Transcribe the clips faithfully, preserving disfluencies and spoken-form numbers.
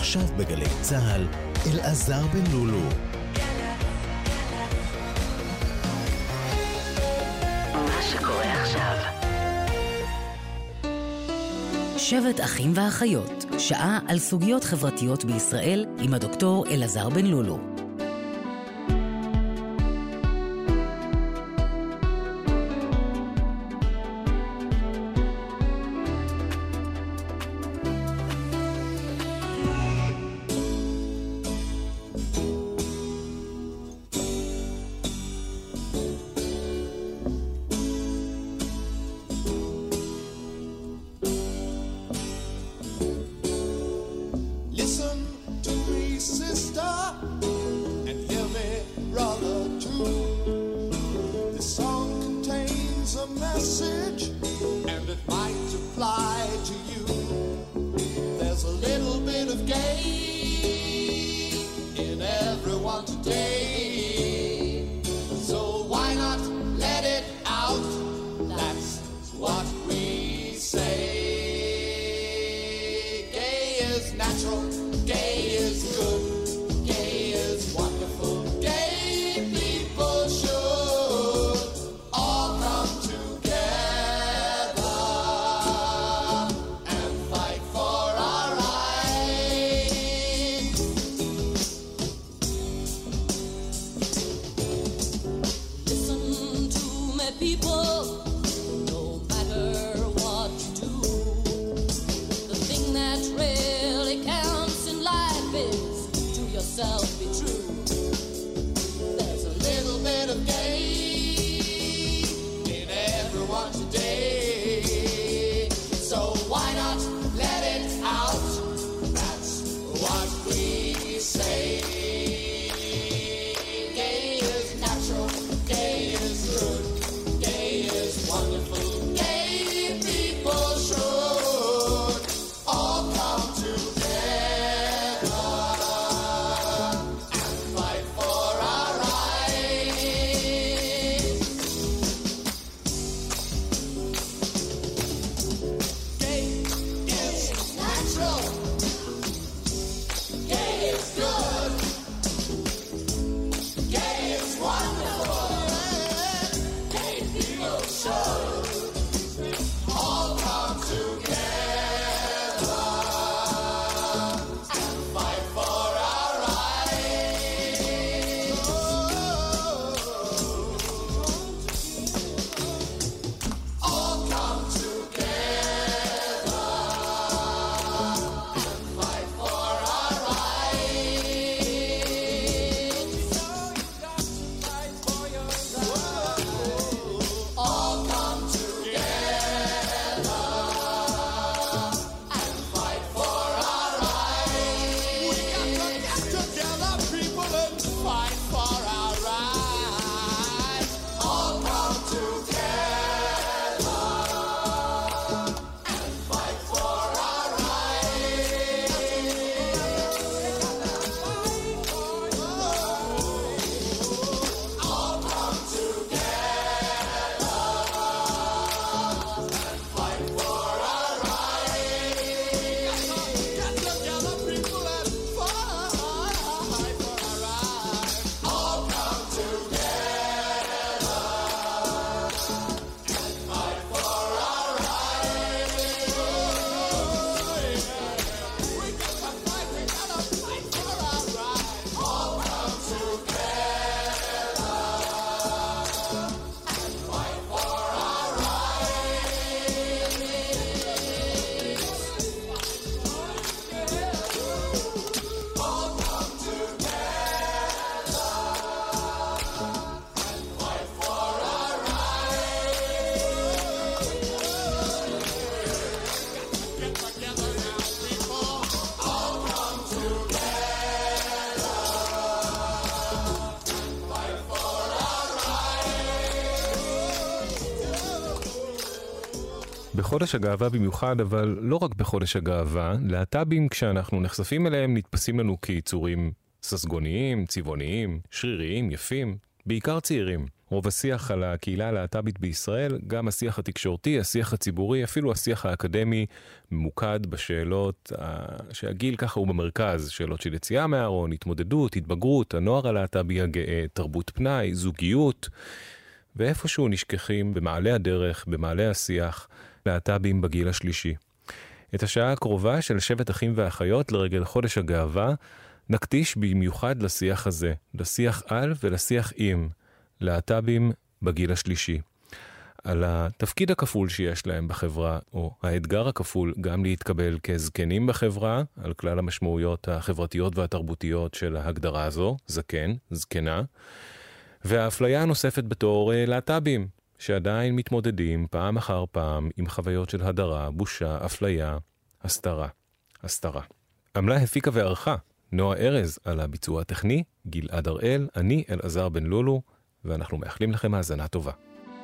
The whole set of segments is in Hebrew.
עכשיו בגלי צהל, אלעזר בן לולו. מה שקורה עכשיו. שבט אחים ואחיות, שעה על סוגיות חברתיות בישראל עם הדוקטור אלעזר בן לולו. בחודש הגאווה במיוחד, אבל לא רק בחודש הגאווה, להט"בים כשאנחנו נחשפים אליהם נתפסים לנו כיצורים ססגוניים, צבעוניים, שריריים, יפים, בעיקר צעירים. רוב השיח על הקהילה הלהט"בית בישראל, גם השיח התקשורתי, השיח הציבורי, אפילו השיח האקדמי, ממוקד בשאלות שהגיל ככה הוא במרכז, שאלות של יציאה מהארון, התמודדות, התבגרות, הנוער הלהט"בי הגאה, תרבות פנאי, זוגיות, ואיפשהו נשכחים במעלה הדרך, במעלה השיח, להט"בים בגיל השלישי. את השעה הקרובה של שבט אחים ואחיות לרגל חודש הגאווה, נקדיש במיוחד לשיח הזה, לשיח על ולשיח עם, להט"בים בגיל השלישי. על התפקיד הכפול שיש להם בחברה, או האתגר הכפול גם להתקבל כזקנים בחברה, על כלל המשמעויות החברתיות והתרבותיות של ההגדרה הזו, זקן, זקנה, והאפליה הנוספת בתור להט"בים, שעדיין מתמודדים פעם אחר פעם עם חוויות של הדרה, בושה, אפליה, הסתרה. הסתרה. עמלה הפיקה וערכה נועה ארז, על הביצוע הטכני, גלעד הראל, אני אלעזר בן לולו, ואנחנו מאחלים לכם האזנה טובה.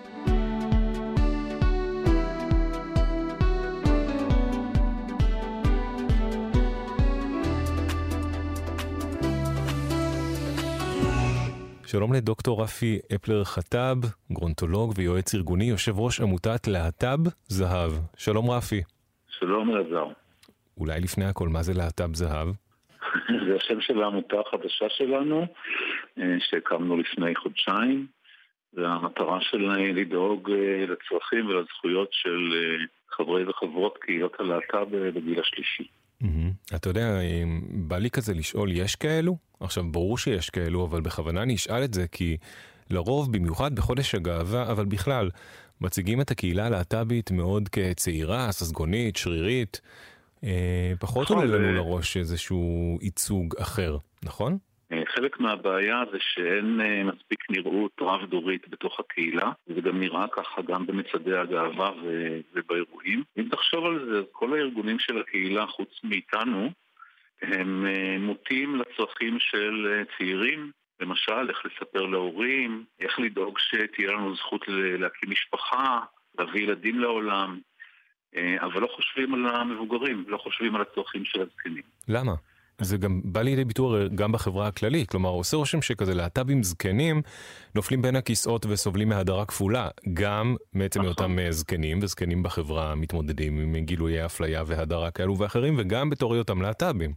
שלום לדוקטור רפי אפלר חטב, גרונטולוג ויועץ ארגוני, יושב ראש עמותת להט"ב זהב. שלום רפי. שלום אלעזר. אולי לפני הכל, מה זה להט"ב זהב? זה השם של העמותה החדשה שלנו, שהקמנו לפני חודשיים, והמטרה שלה לדאוג לצרכים ולזכויות של חברי וחברות קהילות הלהט"ב בגיל השלישי. אתה יודע, בא לי כזה לשאול, יש כאלו? עכשיו, ברור שיש כאלו, אבל בכוונה נשאל את זה, כי לרוב, במיוחד בחודש הגאווה, אבל בכלל, מציגים את הקהילה הלהט"בית מאוד כצעירה, ססגונית, שרירית, פחות עולה לנו לראש איזשהו ייצוג אחר, נכון? חלק מהבעיה זה שאין מספיק נראות רב-דורית בתוך הקהילה, זה גם נראה ככה גם במצעדי הגאווה ובאירועים. אם תחשוב על זה, כל הארגונים של הקהילה חוץ מאיתנו, הם מוטים לצרכים של צעירים, למשל, איך לספר להורים, איך לדאוג שתהיה לנו זכות להקים משפחה, להביא ילדים לעולם, אבל לא חושבים על המבוגרים, לא חושבים על הצרכים של הזקנים. למה? זה גם בא לידי ביטוי גם בחברה הכללית, כלומר, עושה רושם שכזה להט"בים זקנים נופלים בין הכיסאות וסובלים מהדרה כפולה, גם מעצם אותם זקנים וזקנים בחברה מתמודדים עם גילויי אפליה והדרה כאלו ואחרים, וגם בתור אותם להט"בים.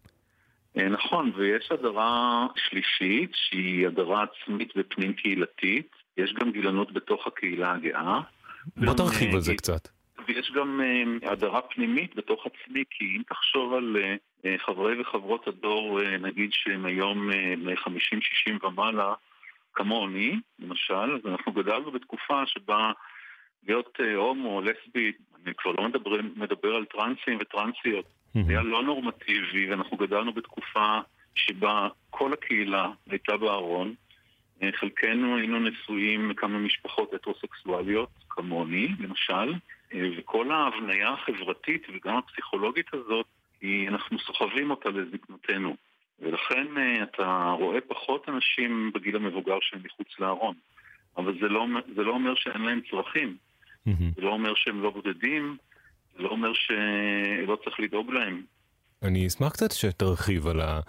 נכון, ויש הדרה שלישית שהיא הדרה עצמית ופנים קהילתית, יש גם גילנות בתוך הקהילה הגאה. בוא תרחיב על זה קצת. ויש גם הדרה פנימית בתוך עצמי, כי אם תחשוב על חברי וחברות הדור, נגיד שהם היום חמישים שישים ומעלה, כמוני, למשל, אז אנחנו גדלנו בתקופה שבה להיות הומו, לסבית, אני כבר לא מדבר, מדבר על טרנסים וטרנסיות, זה היה לא נורמטיבי, ואנחנו גדלנו בתקופה שבה כל הקהילה הייתה בארון, חלקנו היינו נשואים כמה משפחות הטרוסקסואליות, כמוני, למשל, וכל ההבניה החברתית וגם הפסיכולוגית הזאת, היא, אנחנו סוחבים אותה לזקנותנו. ולכן אתה רואה פחות אנשים בגיל המבוגר שהם מחוץ לארון. אבל זה לא, זה לא אומר שאין להם צרכים. זה לא אומר שהם לא בודדים, זה לא אומר שלא צריך לדאוג להם. אני אשמח קצת שתרחיב על ה...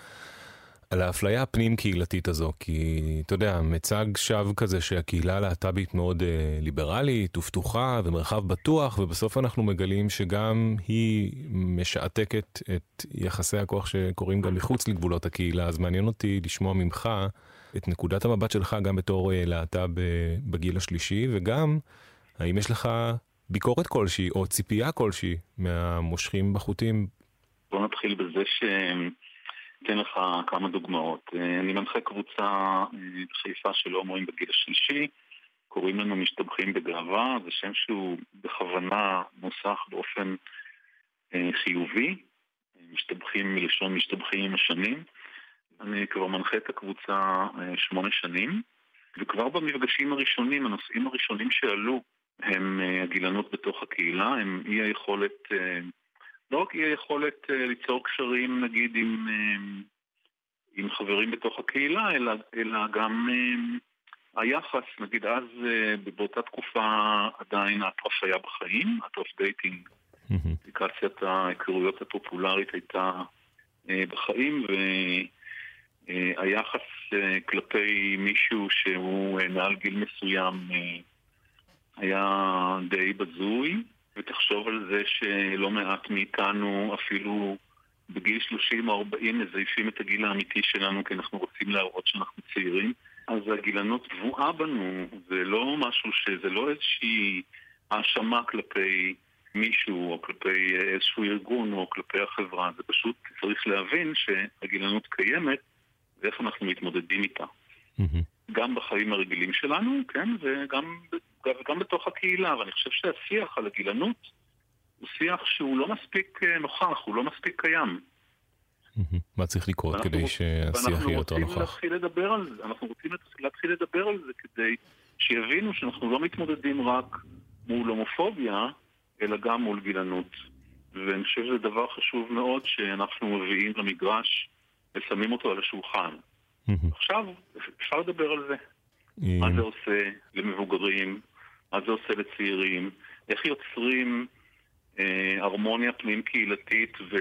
על האפליה הפנים קהילתית הזו, כי אתה יודע, מצג שווא כזה שהקהילה הלהט"בית מאוד אה, ליברלית ופתוחה ומרחב בטוח, ובסוף אנחנו מגלים שגם היא משעתקת את יחסי הכוח שקורים גם מחוץ לגבולות הקהילה. אז מעניין אותי לשמוע ממך את נקודת המבט שלך גם בתור אה, להט"ב בגיל השלישי, וגם האם יש לך ביקורת כלשהי או ציפייה כלשהי מהמושכים בחוטים? בוא נתחיל בזה ש... אתן לך כמה דוגמאות. אני מנחה קבוצה בחיפה של הומואים בגיל השלישי, קוראים לנו משתבחים בגאווה, זה שם שהוא בכוונה נוסח באופן חיובי, משתבחים מלשון משתבחים עם השנים. אני כבר מנחה את הקבוצה שמונה שנים, וכבר במפגשים הראשונים, הנושאים הראשונים שעלו הם הגילנות בתוך הקהילה, הם אי היכולת... לא רק יהיה יכולת ליצור קשרים, נגיד, עם, עם חברים בתוך הקהילה, אלא, אלא גם היחס, נגיד, אז באותה תקופה עדיין האטרף היה בחיים, האטרף דייטינג, אפליקציית ההיכרויות הפופולרית הייתה בחיים, היחס כלפי מישהו שהוא מעל גיל מסוים היה די בזוי, ותחשוב על זה שלא מעט מאיתנו אפילו בגיל שלושים או ארבעים מזייפים את הגיל האמיתי שלנו כי אנחנו רוצים להראות שאנחנו צעירים. אז הגילנות תבואה בנו, זה לא משהו שזה לא איזושהי האשמה כלפי מישהו או כלפי איזשהו ארגון או כלפי החברה, זה פשוט צריך להבין שהגילנות קיימת ואיך אנחנו מתמודדים איתה. Mm-hmm. גם בחיים הרגילים שלנו, כן, וגם, וגם בתוך הקהילה, ואני חושב שהשיח על הגילנות הוא שיח שהוא לא מספיק נוכח, הוא לא מספיק קיים. מה צריך לקרות כדי שהשיח יהיה יותר נוכח? להתחיל לדבר על זה. אנחנו רוצים להתחיל לדבר על זה כדי שיבינו שאנחנו לא מתמודדים רק מול הומופוביה, אלא גם מול גילנות. ואני חושב שזה דבר חשוב מאוד שאנחנו מביאים למגרש ושמים אותו על השולחן. עכשיו אפשר לדבר על זה. מה זה עושה למבוגרים, מה זה עושה לצעירים, איך יוצרים הרמוניה פנים קהילתית ו...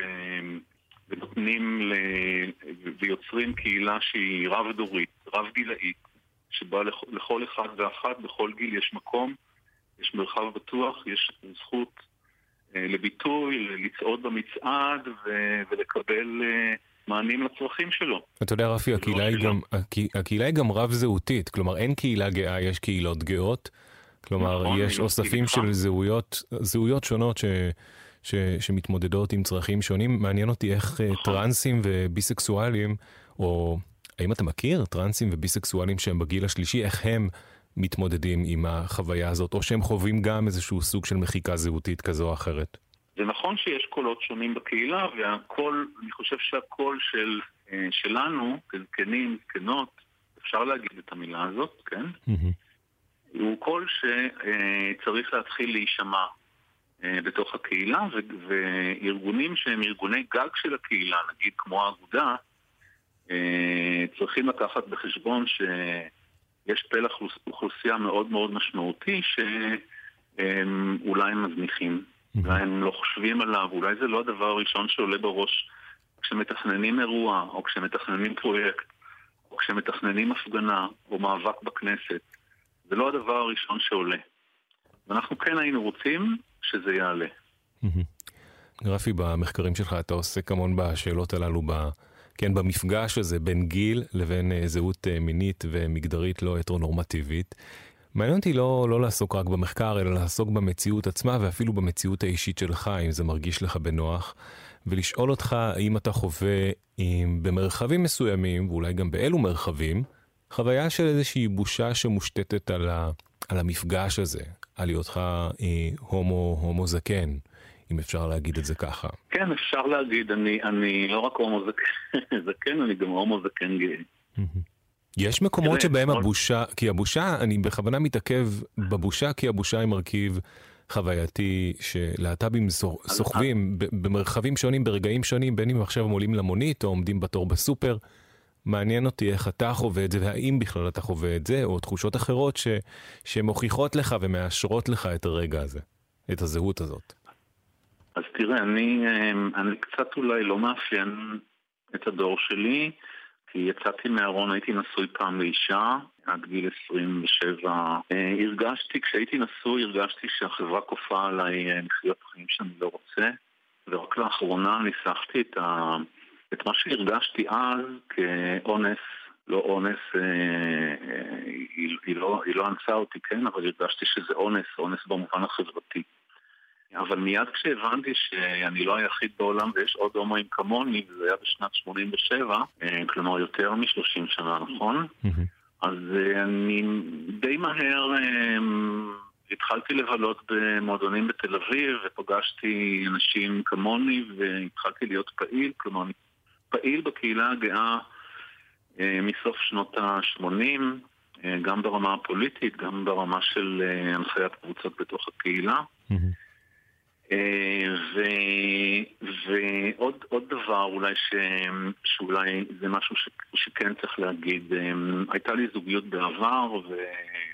ונותנים ל... ויוצרים קהילה שהיא רב דורית, רב גילאית, שבה לכ... לכל אחד ואחת בכל גיל יש מקום, יש מרחב בטוח, יש זכות אה, לביטוי, לצעוד במצעד ו... ולקבל אה, מענים לצרכים שלו. אתה יודע רפי, הקהילה היא, גם... הקהילה היא גם רב זהותית, כלומר אין קהילה גאה, יש קהילות גאות, כלומר נכון, יש אוספים של זהויות, זהויות שונות ש... ש, שמתמודדות עם צרכים שונים. מעניין אותי איך נכון. טרנסים וביסקסואלים, או האם אתה מכיר טרנסים וביסקסואלים שהם בגיל השלישי, איך הם מתמודדים עם החוויה הזאת, או שהם חווים גם איזשהו סוג של מחיקה זהותית כזו או אחרת? זה נכון שיש קולות שונים בקהילה, והקול, אני חושב שהקול של, שלנו, כזקנים, זקנות, אפשר להגיד את המילה הזאת, כן? Mm-hmm. הוא קול שצריך להתחיל להישמע בתוך הקהילה, וארגונים שהם ארגוני גג של הקהילה, נגיד כמו האגודה, צריכים לקחת בחשבון שיש פלח אוכלוסייה מאוד מאוד משמעותי שאולי הם מזניחים, אולי הם לא חושבים עליו, אולי זה לא הדבר הראשון שעולה בראש כשמתכננים אירוע, או כשמתכננים פרויקט, או כשמתכננים הפגנה, או מאבק בכנסת. זה לא הדבר הראשון שעולה. ואנחנו כן היינו רוצים שזה יעלה. רפי, במחקרים שלך אתה עוסק המון בשאלות הללו, כן, במפגש הזה בין גיל לבין זהות מינית ומגדרית לא הטרונורמטיבית. מעניין אותי לא, לא לעסוק רק במחקר, אלא לעסוק במציאות עצמה ואפילו במציאות האישית שלך, אם זה מרגיש לך בנוח, ולשאול אותך האם אתה חווה אם במרחבים מסוימים, ואולי גם באלו מרחבים, חוויה של איזושהי בושה שמושתתת על, ה, על המפגש הזה, על היותך אה, הומו, הומו זקן, אם אפשר להגיד את זה ככה. כן, אפשר להגיד, אני, אני לא רק הומו זקן, זקן, אני גם הומו זקן גאה. יש מקומות שבהם הבושה, כי הבושה, אני בכוונה מתעכב בבושה, כי הבושה היא מרכיב חווייתי שלהט"בים סוחבים במרחבים שונים, ברגעים שונים, בין אם עכשיו הם עולים למונית או עומדים בתור בסופר. מעניין אותי איך אתה חווה את זה, והאם בכלל אתה חווה את זה, או תחושות אחרות ש, שמוכיחות לך ומאשרות לך את הרגע הזה, את הזהות הזאת. אז תראה, אני, אני קצת אולי לא מאפיין את הדור שלי, כי יצאתי מהארון, הייתי נשוי פעם לאישה, עד גיל עשרים ושבע. הרגשתי, כשהייתי נשוי, הרגשתי שהחברה כופה עליי לחיות חיים שאני לא רוצה, ורק לאחרונה ניסחתי את ה... את מה שהרגשתי אז כאונס, לא אונס, אה, אה, היא, היא, לא, היא לא אנסה אותי, כן, אבל הרגשתי שזה אונס, אונס במובן החברתי. אבל מיד כשהבנתי שאני לא היחיד בעולם ויש עוד הומואים כמוני, וזה היה בשנת שמונים ושבע, אה, כלומר יותר מ-שלושים שנה, נכון? Mm-hmm. אז אה, אני די מהר אה, התחלתי לבלות במועדונים בתל אביב, ופגשתי אנשים כמוני, והתחלתי להיות פעיל, כלומר אני פעיל בקהילה הגאה אה, מסוף שנות ה-שמונים, אה, גם ברמה הפוליטית, גם ברמה של אה, הנחיית קבוצות בתוך הקהילה. Mm-hmm. אה, ו, ועוד עוד דבר אולי ש, שאולי זה משהו ש, שכן צריך להגיד, אה, הייתה לי זוגיות בעבר, ו,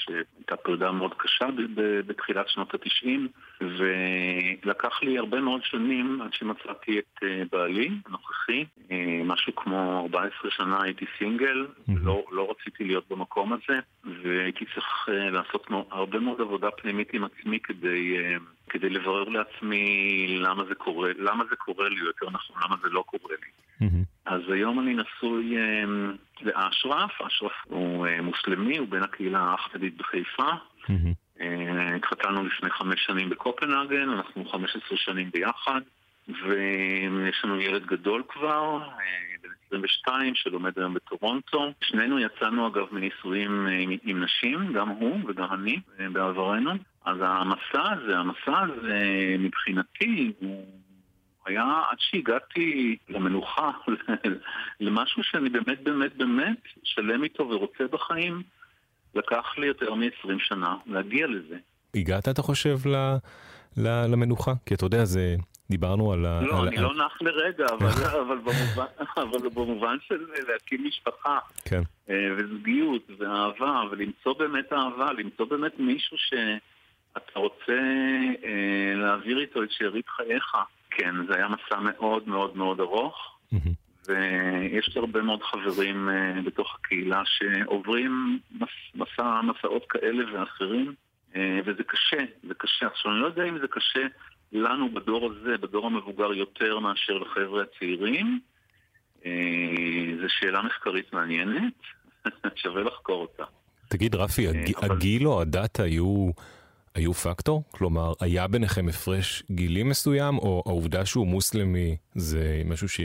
שהייתה פרידה מאוד קשה בתחילת שנות התשעים, ולקח לי הרבה מאוד שנים עד שמצאתי את בעלי הנוכחי. משהו כמו ארבע עשרה שנה הייתי סינגל, לא, לא רציתי להיות במקום הזה, והייתי צריך לעשות הרבה מאוד עבודה פנימית עם עצמי כדי, כדי לברר לעצמי למה זה קורה, למה זה קורה לי, יותר נכון, למה זה לא קורה לי. אז היום אני נשוי לאשרף. אשרף הוא מוסלמי, הוא בן הקהילה האחמדית בחיפה. התחתנו לפני חמש שנים בקופנהגן, אנחנו חמש עשרה שנים ביחד, ויש לנו ילד גדול כבר, בן עשרים ושתיים, שלומד היום בטורונטו. שנינו יצאנו אגב מנישואים עם נשים, גם הוא וגם אני בעברנו. אז המסע הזה, המסע הזה מבחינתי הוא היה עד שהגעתי למנוחה, למשהו שאני באמת באמת באמת שלם איתו ורוצה בחיים. לקח לי יותר מ-עשרים שנה להגיע לזה. הגעת, אתה חושב, ל, ל, למנוחה? כי אתה יודע, זה, דיברנו על... לא, על... אני לא נח לרגע, אבל, אבל, במובן, אבל במובן של להקים משפחה, כן. וזוגיות ואהבה, ולמצוא באמת אהבה, למצוא באמת מישהו שאתה רוצה להעביר איתו את שארית חייך. כן, זה היה מסע מאוד מאוד מאוד ארוך, ויש הרבה מאוד חברים בתוך הקהילה שעוברים מסע, מסעות כאלה ואחרים, וזה קשה, זה קשה. עכשיו, אני לא יודע אם זה קשה לנו בדור הזה, בדור המבוגר יותר מאשר לחבר'ה הצעירים. זו שאלה מחקרית מעניינת, שווה לחקור אותה. תגיד, רפי, הגיל או הדת היו... היו פקטור? כלומר, היה ביניכם הפרש גילי מסוים, או העובדה שהוא מוסלמי זה משהו ש...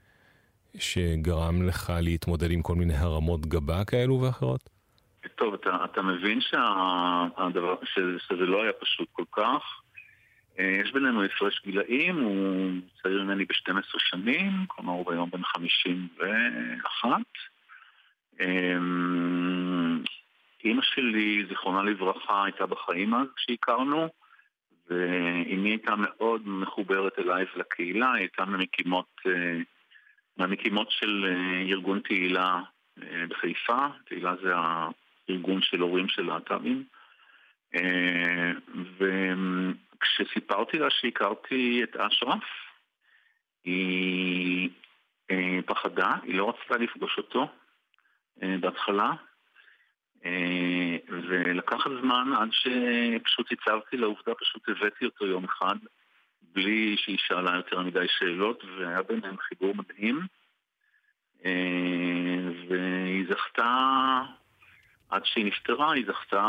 שגרם לך להתמודד עם כל מיני הרמות גבה כאלו ואחרות? טוב, אתה, אתה מבין שהדבר, שזה לא היה פשוט כל כך. יש בינינו הפרש גילאים, הוא צעיר ממני ב-שתים עשרה שנים, כלומר הוא ביום בן חמישים ואחת. אמא שלי, זיכרונה לברכה, הייתה בחיים אז כשהכרנו, ואמי הייתה מאוד מחוברת אליי ולקהילה, היא הייתה ממקימות, מהמקימות של ארגון תהילה בחיפה. תהילה זה הארגון של הורים של להט"בים. וכשסיפרתי לה שהכרתי את אשרף, היא פחדה, היא לא רצתה לפגוש אותו בהתחלה, ולקח זמן עד שפשוט הצבתי לעובדה, פשוט הבאתי אותו יום אחד בלי שהיא שאלה יותר מדי שאלות, והיה ביניהם חיבור מדהים, והיא זכתה, עד שהיא נפטרה, היא זכתה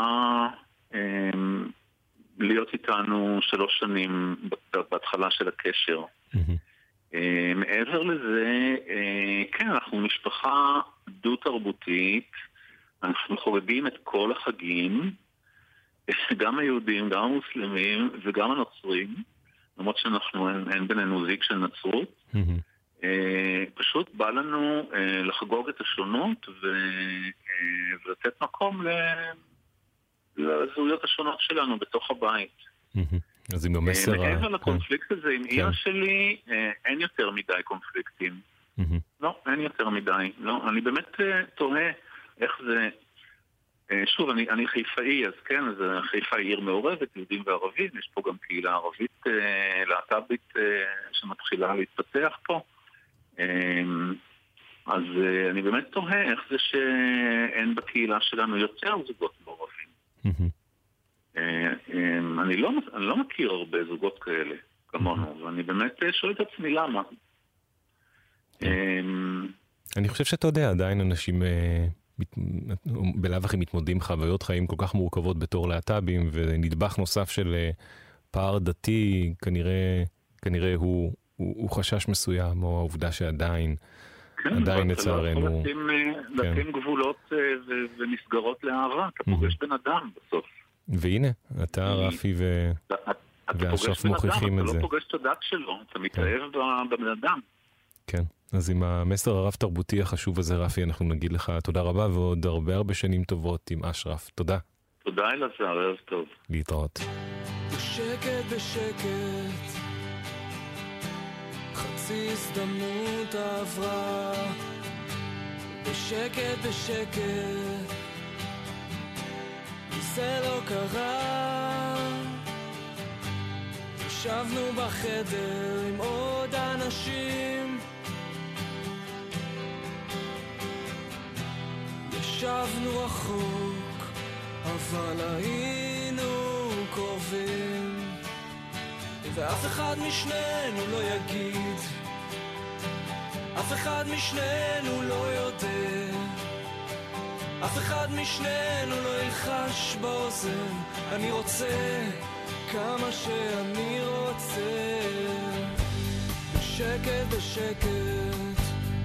להיות איתנו שלוש שנים בהתחלה של הקשר. מעבר לזה, כן, אנחנו משפחה דו-תרבותית, אנחנו חוגגים את כל החגים, גם היהודים, גם המוסלמים וגם הנוצרים, למרות שאנחנו, אין, אין בינינו זיג של נצרות. Mm-hmm. פשוט בא לנו לחגוג את השונות ו, ולתת מקום לזהויות השונות שלנו בתוך הבית. Mm-hmm. אז עם המסר... מעבר לקונפליקט הזה, עם אמא שלי, אין יותר מדי קונפליקטים. Mm-hmm. לא, אין יותר מדי. לא, אני באמת תוהה איך זה... שוב, אני, אני חיפאי, אז כן, אז חיפה היא עיר מעורבת, יהודים וערבים, יש פה גם קהילה ערבית, להט"בית, שמתחילה להתפתח פה. אז אני באמת תוהה איך זה שאין בקהילה שלנו יותר זוגות מעורבים. אני לא, אני לא מכיר הרבה זוגות כאלה, כמונו, ואני באמת שואל את עצמי למה. אני חושב שאתה יודע, עדיין אנשים... בלאו הכי מתמודדים חוויות חיים כל כך מורכבות בתור להט"בים, ונדבך נוסף של פער דתי כנראה, כנראה הוא, הוא, הוא חשש מסוים, או העובדה שעדיין, כן, עדיין לצערנו. אתה לא יכול לשים גבולות ומסגרות לאהבה, אתה פוגש בן אדם בסוף. והנה, אתה רפי ו... והשרף מוכיחים את זה. אתה לא פוגש את הדת שלו, אתה מתאהב בבן אדם. כן. אז עם המסר הרב תרבותי החשוב הזה, רפי, אנחנו נגיד לך תודה רבה, ועוד הרבה הרבה שנים טובות עם אשרף. תודה. תודה אלעזר, ערב טוב. להתראות. בשקט בשקט חצי הזדמנות עברה, בשקט בשקט זה לא קרה. ישבנו בחדר עם עוד אנשים, ישבנו רחוק, אבל היינו קרובים, ואף אחד משנינו לא יגיד, אף אחד משנינו לא יודע, אף אחד משנינו לא ילחש באוזן, אני רוצה כמה שאני רוצה. בשקט בשקט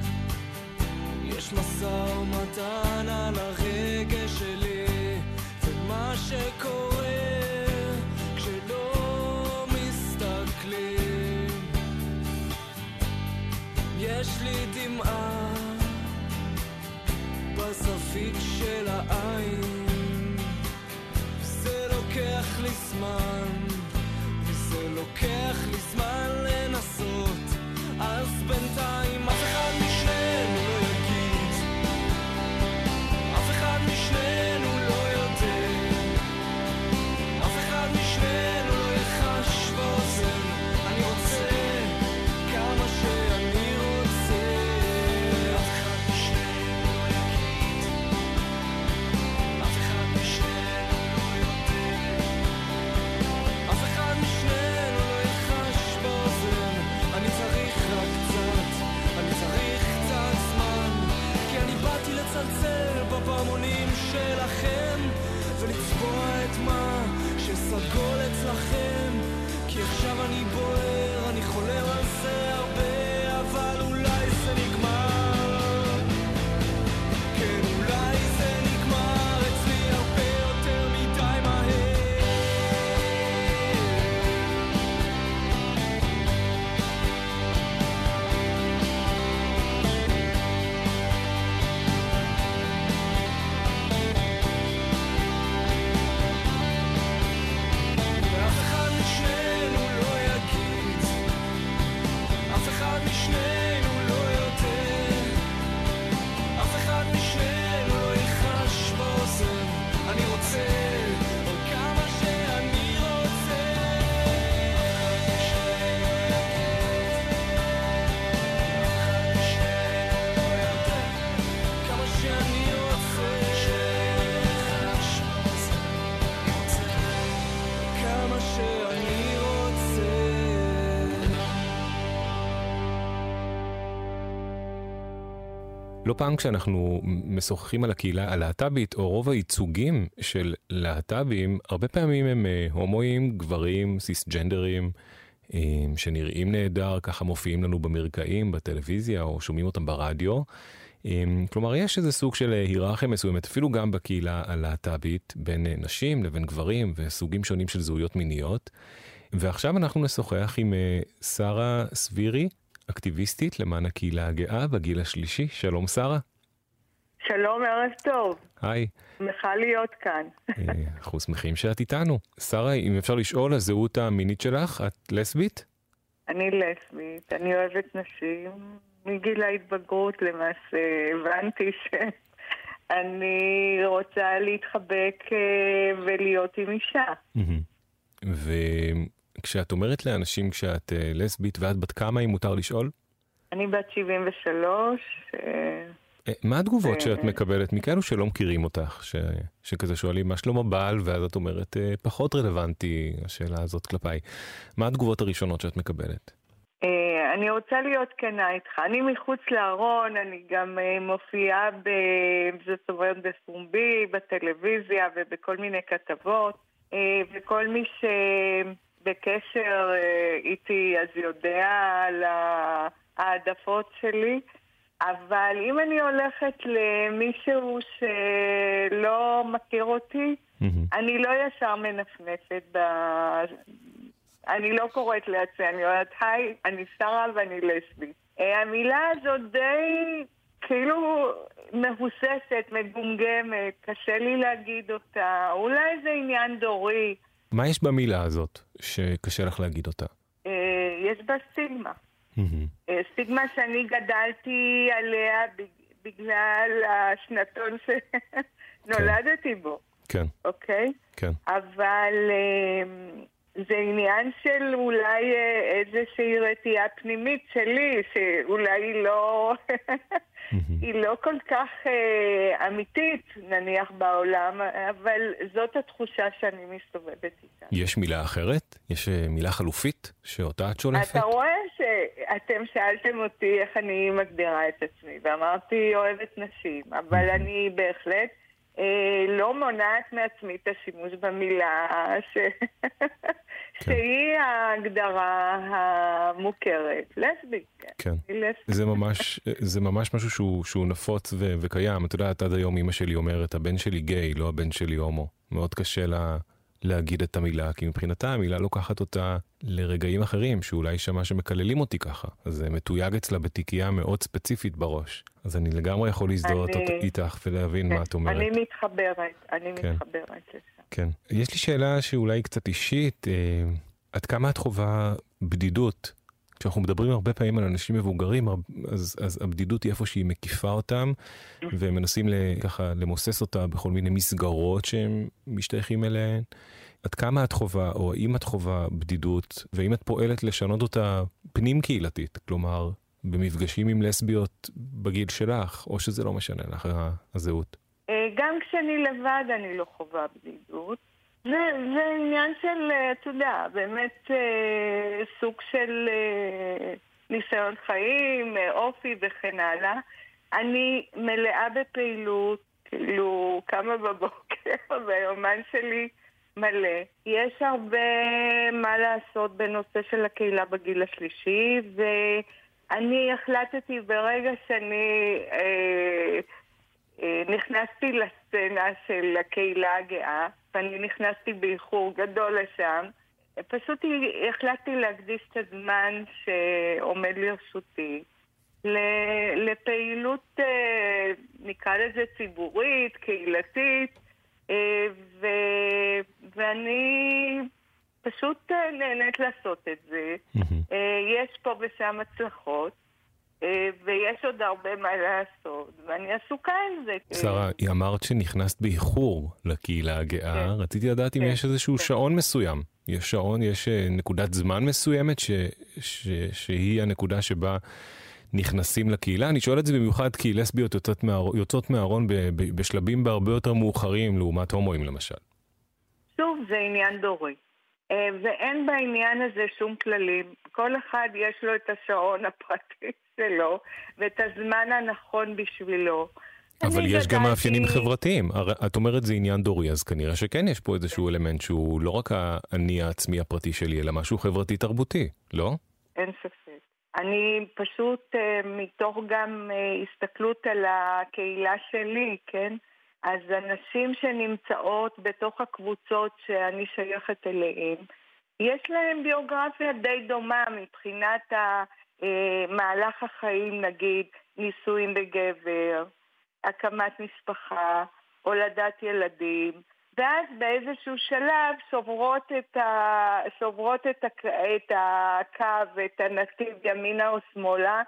יש משא ומתן על הרגש שלי, ומה שקורה כשלא מסתכלים. יש לי דמעה בזווית של העין, זה לוקח לי זמן, וזה לוקח לי זמן לנסות. אז בינתיים אף אחד משנינו לא יגיד, אף אחד משנינו לא יודע, אף אחד משנינו לא יחש באוזן, אני רוצה כמה שאני רוצה. אף אחד משנינו לא יגיד, אף אחד משנינו לא יודע, אף אחד משנינו לא יחש באוזן, אני צריך רק קצת, אני צריך קצת זמן, כי אני באתי לצלצל בפעמונים שלכם ולצבוע את מה שסגול אצלכם, כי עכשיו אני בוער, אני חולם על זה הרבה, אבל אולי זה נגמר, כן אולי זה נגמר אצלי הרבה יותר מדי מהר. ואף אחד משנינו לא יגיד, אף אחד משנינו לא יודע, אף אחד משנינו לא יחש באוזן, אני רוצה עוד כמה שאני רוצה. אף אחד משנינו לא יודע כמה שאני רוצה, יחש באוזן, אני רוצה כמה שאני רוצה. לא פעם כשאנחנו משוחחים על הקהילה הלהט"בית, או רוב הייצוגים של להט"בים, הרבה פעמים הם אה, הומואים, גברים, סיסג'נדרים, אה, שנראים נהדר, ככה מופיעים לנו במרקעים, בטלוויזיה, או שומעים אותם ברדיו. אה, כלומר, יש איזה סוג של היררכיה מסוימת, אפילו גם בקהילה הלהט"בית, בין אה, נשים לבין גברים, וסוגים שונים של זהויות מיניות. ועכשיו אנחנו נשוחח עם אה, שרה סבירי, אקטיביסטית למען הקהילה הגאה בגיל השלישי. שלום שרה. שלום, ערב טוב. היי. שמחה להיות כאן. אה, אנחנו שמחים שאת איתנו. שרה, אם אפשר לשאול, הזהות המינית שלך, את לסבית? אני לסבית, אני אוהבת נשים. מגיל ההתבגרות למעשה הבנתי שאני רוצה להתחבק אה, ולהיות עם אישה. וכשאת אומרת לאנשים כשאת אה, לסבית, ואת בת כמה, אם מותר לשאול? אני בת שבעים ושלוש. אה, אה, מה התגובות אה, שאת מקבלת מכאלו שלא מכירים אותך, ש... שכזה שואלים מה שלום הבעל, ואז את אומרת אה, פחות רלוונטי השאלה הזאת כלפיי. מה התגובות הראשונות שאת מקבלת? אה, אני רוצה להיות כנה איתך. אני מחוץ לארון, אני גם אה, מופיעה ב... זאת אומרת בפומבי, בטלוויזיה ובכל מיני כתבות, אה, וכל מי שבקשר אה, איתי אז יודע על העדפות שלי. אבל אם אני הולכת למישהו שלא מכיר אותי, mm-hmm. אני לא ישר מנפנפת ב... אני לא קוראת לעצמי, אני אומרת, היי, אני שרה ואני לסבית. המילה הזאת די כאילו מהוססת, מגומגמת, קשה לי להגיד אותה, אולי זה עניין דורי. מה יש במילה הזאת שקשה לך להגיד אותה? יש בה סטיגמה. Mm-hmm. סטיגמה שאני גדלתי עליה בגלל השנתון שנולדתי בו. כן. אוקיי? כן. אבל זה עניין של אולי איזושהי רתיעה פנימית שלי, שאולי היא לא, היא לא כל כך אמיתית, נניח בעולם, אבל זאת התחושה שאני מסתובבת איתה. יש מילה אחרת? יש מילה חלופית שאותה את שולפת? אתה רואה שאתם שאלתם אותי איך אני מגדירה את עצמי, ואמרתי אוהבת נשים, אבל אני בהחלט לא מונעת מעצמי את השימוש במילה ש... שהיא ההגדרה המוכרת, לסבית. כן, זה ממש, זה ממש משהו שהוא, שהוא נפוץ ו- וקיים. אתה יודעת, עד היום אמא שלי אומרת, הבן שלי גיי, לא הבן שלי הומו. מאוד קשה לה להגיד את המילה, כי מבחינתה המילה לוקחת אותה לרגעים אחרים, שאולי שמה שמקללים אותי ככה. אז זה מתויג אצלה בתיקייה מאוד ספציפית בראש. אז אני לגמרי יכול להזדהות אני... איתך ולהבין כן. מה את אומרת. אני מתחברת, אני כן. מתחברת לשם. כן. יש לי שאלה שאולי קצת אישית, אה, עד כמה את חובה בדידות? כשאנחנו מדברים הרבה פעמים על אנשים מבוגרים, אז, אז הבדידות היא איפה שהיא מקיפה אותם, ומנסים ככה למוסס אותה בכל מיני מסגרות שהם משתייכים אליהן. עד כמה את חובה, או האם את חובה בדידות, ואם את פועלת לשנות אותה פנים קהילתית, כלומר, במפגשים עם לסביות בגיל שלך, או שזה לא משנה לך הזהות? גם כשאני לבד אני לא חובה בדידות. זה, זה עניין של, אתה יודע, באמת אה, סוג של אה, ניסיון חיים, אה, אופי וכן הלאה. אני מלאה בפעילות, כאילו כמה בבוקר והיומן שלי מלא. יש הרבה מה לעשות בנושא של הקהילה בגיל השלישי, ואני החלטתי ברגע שאני אה, אה, נכנסתי לסצנה של הקהילה הגאה, ואני נכנסתי באיחור גדול לשם, פשוט החלטתי להקדיש את הזמן שעומד לרשותי לפעילות, נקרא לזה ציבורית, קהילתית, ו... ואני פשוט נהנית לעשות את זה. יש פה ושם הצלחות, ויש עוד הרבה מה לעשות, ואני עסוקה עם זה. שרה, היא אמרת שנכנסת באיחור לקהילה הגאה, רציתי לדעת אם יש איזשהו שעון מסוים. יש שעון, יש נקודת זמן מסוימת שהיא הנקודה שבה נכנסים לקהילה. אני שואל את זה במיוחד כי לסביות יוצאות מהארון בשלבים בהרבה יותר מאוחרים לעומת הומואים למשל. שוב, זה עניין דורי. ואין בעניין הזה שום כללים. כל אחד יש לו את השעון הפרטי שלו, ואת הזמן הנכון בשבילו. אבל יש גם מאפיינים חברתיים. את אומרת זה עניין דורי, אז כנראה שכן יש פה איזשהו אלמנט שהוא לא רק האני העצמי הפרטי שלי, אלא משהו חברתי תרבותי, לא? אין ספק. אני פשוט, מתוך גם הסתכלות על הקהילה שלי, כן? אז אנשים שנמצאות בתוך הקבוצות שאני שייכת אליהם, יש להם ביוגרפיה די דומה מבחינת מהלך החיים, נגיד נישואים בגבר, הקמת משפחה, הולדת ילדים, ואז באיזשהו שלב שוברות את, ה... שוברות את, ה... את הקו, את הנתיב ימינה או שמאלה,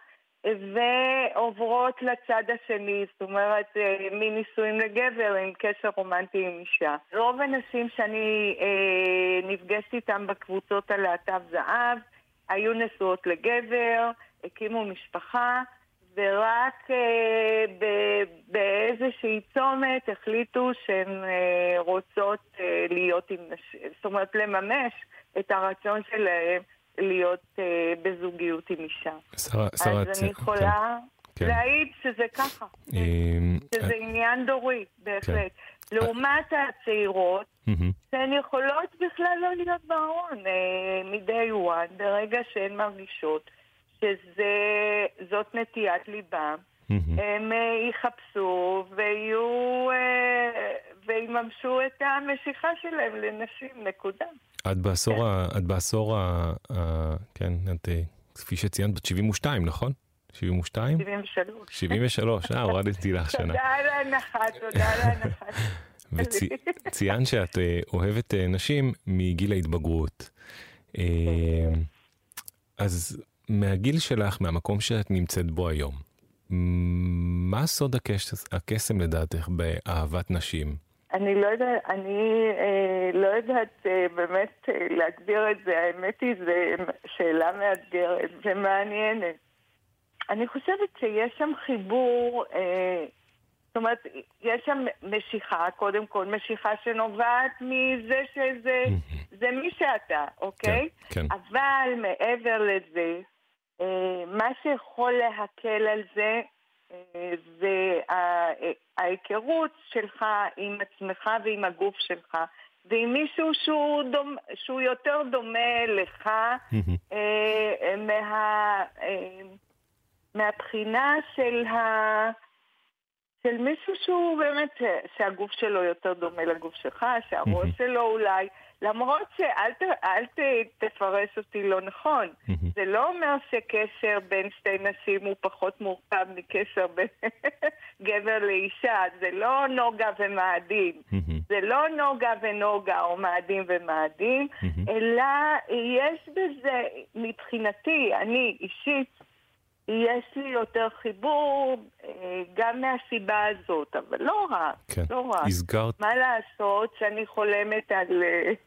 ועוברות לצד השני, זאת אומרת, מנישואים לגבר עם קשר רומנטי עם אישה. רוב הנשים שאני אה, נפגשתי איתם בקבוצות הלהט"ב זהב, היו נשואות לגבר, הקימו משפחה, ורק אה, ב- באיזושהי צומת החליטו שהן אה, רוצות אה, להיות עם נשים, זאת אומרת לממש את הרצון שלהם להיות אה, בזוגיות עם אישה. שרה, שרה, אז אני יכולה כן. להעיד שזה ככה, שזה עניין דורי, בהחלט. לעומת הצעירות, שהן יכולות בכלל לא להיות בארון מדי וואן, ברגע שהן מרגישות שזאת נטיית ליבם, הם יחפשו ויהיו ויממשו את המשיכה שלהם לנשים, נקודה. את בעשור, את בעשור, כן, את כפי שציינת בת שבעים ושתיים, נכון? שבעים ושתיים? שבעים ושלוש. שבעים ושלוש, אה, הורדתי לך שנה. תודה על ההנחה, תודה על ההנחה. וציינת שאת אוהבת נשים מגיל ההתבגרות. אז מהגיל שלך, מהמקום שאת נמצאת בו היום, מה סוד הקסם לדעתך באהבת נשים? אני לא יודעת, אני אה, לא יודעת אה, באמת אה, להגדיר את זה. האמת היא, זו שאלה מאתגרת ומעניינת. אני חושבת שיש שם חיבור, אה, זאת אומרת, יש שם משיכה, קודם כל, משיכה שנובעת מזה שזה זה מי שאתה, אוקיי? כן, כן. אבל מעבר לזה, אה, מה שיכול להקל על זה, זה ההיכרות שלך עם עצמך ועם הגוף שלך, ועם מישהו שהוא, דומ, שהוא יותר דומה לך מה, מהבחינה של, ה, של מישהו שהוא באמת, שהגוף שלו יותר דומה לגוף שלך, שהראש שלו אולי, למרות שאל ת, אל ת, תפרש אותי לא נכון. זה לא אומר שקשר בין שתי נשים הוא פחות מורכב מקשר בין גבר לאישה. זה לא נוגה ומאדים. זה לא נוגה ונוגה או מאדים ומאדים, אלא יש בזה, מבחינתי, אני אישית, יש לי יותר חיבור גם מהסיבה הזאת, אבל לא רק, כן. לא רק. הזכרת... מה לעשות שאני חולמת על,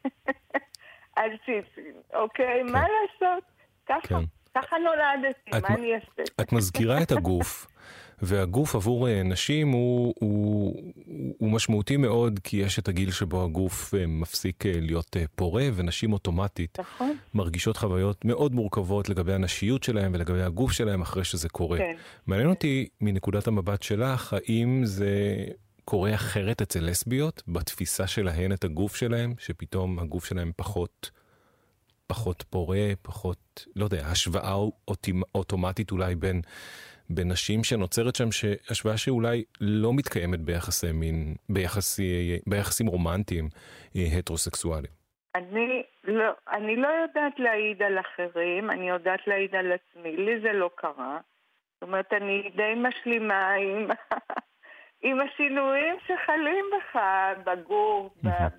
על ציצים, אוקיי? כן. מה לעשות? ככה, כן. ככה נולדתי, מה אני אעשה? את מזכירה את הגוף, והגוף עבור נשים הוא, הוא, הוא משמעותי מאוד, כי יש את הגיל שבו הגוף מפסיק להיות פורה, ונשים אוטומטית נכון. מרגישות חוויות מאוד מורכבות לגבי הנשיות שלהם ולגבי הגוף שלהם אחרי שזה קורה. כן. מעניין אותי מנקודת המבט שלך, האם זה קורה אחרת אצל לסביות, בתפיסה שלהן את הגוף שלהם, שפתאום הגוף שלהם פחות... פחות פורה, פחות, לא יודע, השוואה אוטומטית אולי בין, בין נשים שנוצרת שם, השוואה שאולי לא מתקיימת ביחסי מין, ביחסי, ביחסים רומנטיים הטרוסקסואליים. אני לא, אני לא יודעת להעיד על אחרים, אני יודעת להעיד על עצמי, לי זה לא קרה. זאת אומרת, אני די משלימה עם, עם השינויים שחלים בך, בגוף, ב... ב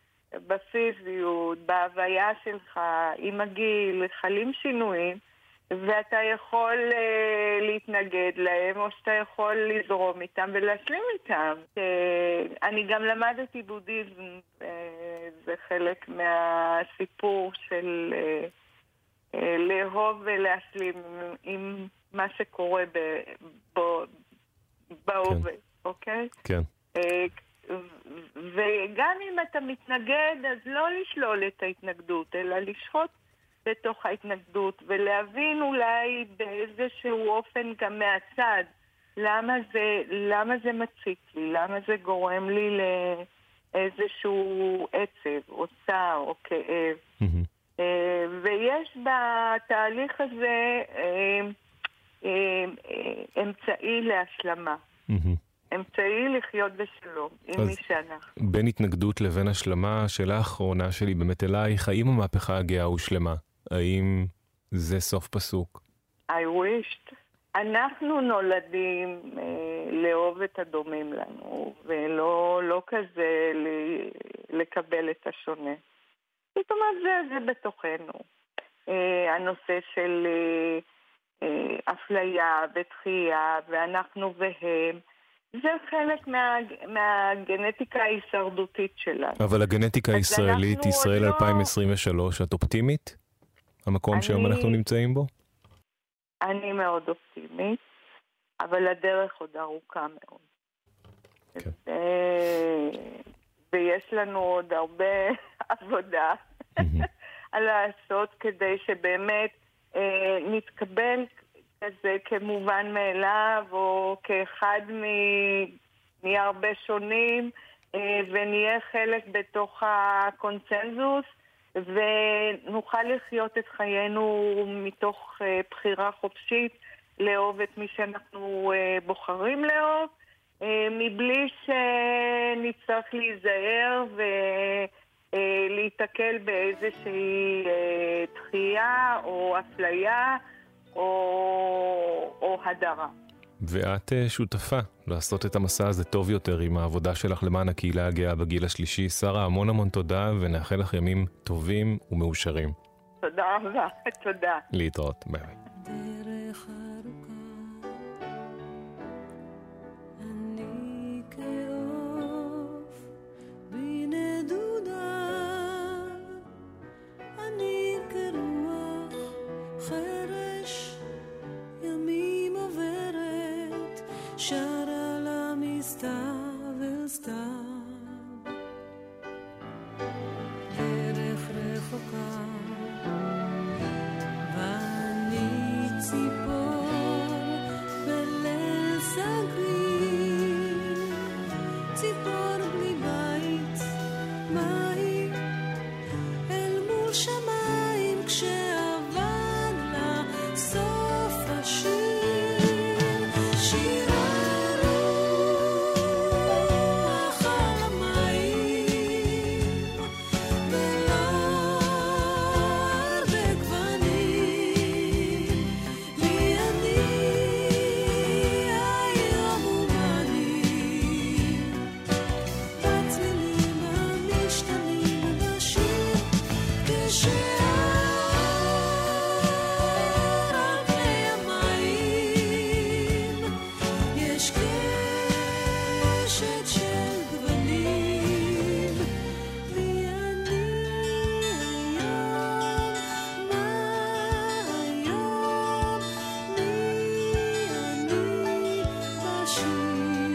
בפיזיות, בהוויה שלך, עם הגיל, חלים שינויים, ואתה יכול uh, להתנגד להם, או שאתה יכול לזרום איתם ולהשלים איתם. Uh, אני גם למדתי בודהיזם, uh, זה חלק מהסיפור של uh, uh, לאהוב ולהשלים עם מה שקורה בהווה, אוקיי? כן. Uh, וגם אם אתה מתנגד, אז לא לשלול את ההתנגדות, אלא לשחוט בתוך ההתנגדות, ולהבין אולי באיזשהו אופן גם מהצד, למה זה, למה זה מציק לי, למה זה גורם לי לאיזשהו עצב, או צער, או כאב. Mm-hmm. ויש בתהליך הזה אמצעי להשלמה. Mm-hmm. אמצעי לחיות בשלום, עם מי שאנחנו. בין התנגדות לבין השלמה, השאלה האחרונה שלי באמת אלייך, האם המהפכה הגאה הושלמה? האם זה סוף פסוק? I wished. אנחנו נולדים אה, לאהוב את הדומים לנו, ולא לא כזה ל- לקבל את השונה. זאת אומרת, זה, זה בתוכנו. אה, הנושא של אה, אה, אפליה ודחייה, ואנחנו והם, זה חלק מה, מהגנטיקה ההישרדותית שלנו. אבל הגנטיקה הישראלית, ישראל לא... אלפיים עשרים ושלוש, את אופטימית? המקום אני... שהיום אנחנו נמצאים בו? אני מאוד אופטימית, אבל הדרך עוד ארוכה מאוד. כן. ו... ויש לנו עוד הרבה עבודה על לעשות כדי שבאמת אה, נתקבל כזה כמובן מאליו, או כאחד מהרבה שונים, ונהיה חלק בתוך הקונצנזוס, ונוכל לחיות את חיינו מתוך בחירה חופשית, לאהוב את מי שאנחנו בוחרים לאהוב, מבלי שנצטרך להיזהר ולהתקל באיזושהי דחייה או אפליה, או, או הדרה. ואת שותפה לעשות את המסע הזה טוב יותר עם העבודה שלך למען הקהילה הגאה בגיל השלישי. שרה, המון המון תודה, ונאחל לך ימים טובים ומאושרים. תודה רבה, תודה. להתראות, ביי ביי. דרך ארוכה, אני כאוף שרה לה מסתיו אל סתיו דרך רחוקה ואני ציפור בליל סגריר ציפור בלי בית מים אל מול שמיים כשאבד לה סוף השיר שיר הרוח על המים ולהר בגוונים לי אני היום ומנים בצלילים המשתנים בשיר כשהאור על פני המים יש קשת של גוונים לי אני היום מה היום לי אני בשיר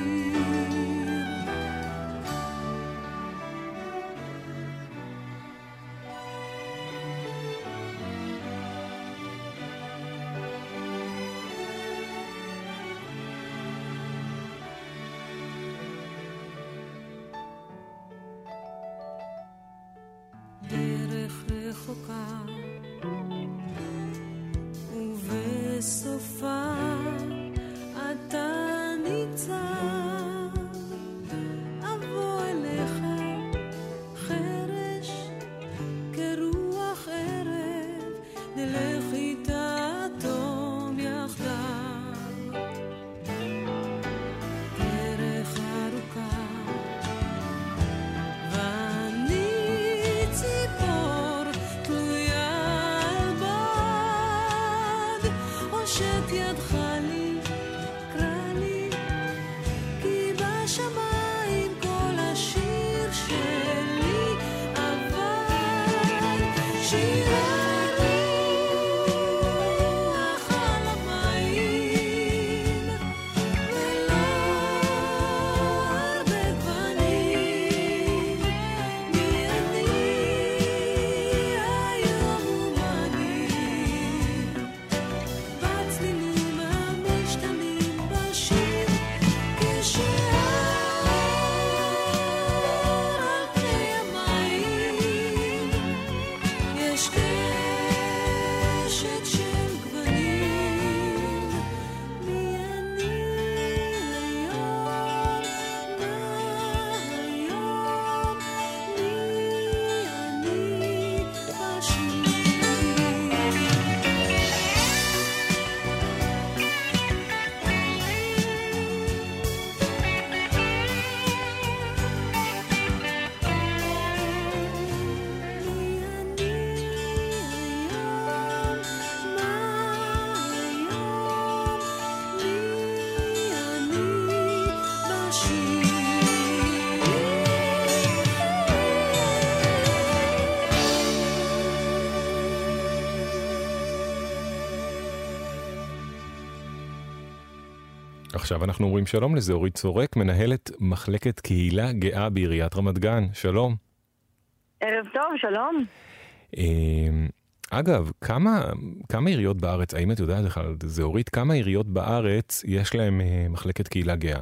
דרך רחוקה ובסופה אתה ניצב אבוא אליך חרש כרוח ערב נלך איתה תום יחדיו דרך ארוכה ואני ציפור תלויה על בד הושט ידך לי קרא לי כי בשמיים כל השיר שלי עבד שיר הרוח על המים ולהר בגוונים מי אני היום ומנים בצלילים המשתנים בשיר כשהאור על פני המים יש קשת של גוונים מי אני היום מה היום מי אני בשיר עכשיו אנחנו אומרים שלום לזה אורית צורק, מנהלת מחלקת קהילה גאה בעיריית רמת גן. שלום. ערב טוב, שלום. אגב, כמה, כמה עיריות בארץ, האם את יודעת לך, זה אורית, כמה עיריות בארץ יש להם מחלקת קהילה גאה?